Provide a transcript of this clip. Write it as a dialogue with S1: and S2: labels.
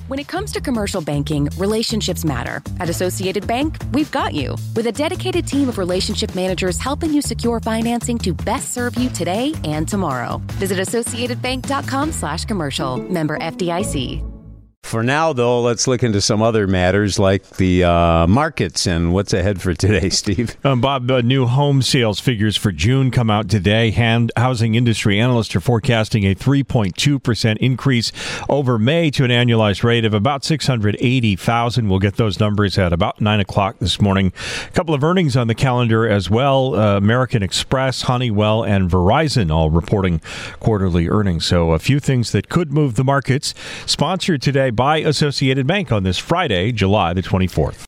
S1: When it comes to commercial banking, relationships matter. At Associated Bank, we've got you. With a dedicated team of relationship managers helping you secure financing to best serve you today and tomorrow. Visit AssociatedBank.com/commercial. Member FDIC.
S2: For now, though, let's look into some other matters like the markets and what's ahead for today, Steve.
S3: Bob, new home sales figures for June come out today. Housing industry analysts are forecasting a 3.2% increase over May to an annualized rate of about 680,000. We'll get those numbers at about 9 o'clock this morning. A couple of earnings on the calendar as well. American Express, Honeywell, and Verizon all reporting quarterly earnings. So a few things that could move the markets. Sponsored today by Associated Bank on this Friday, July the 24th.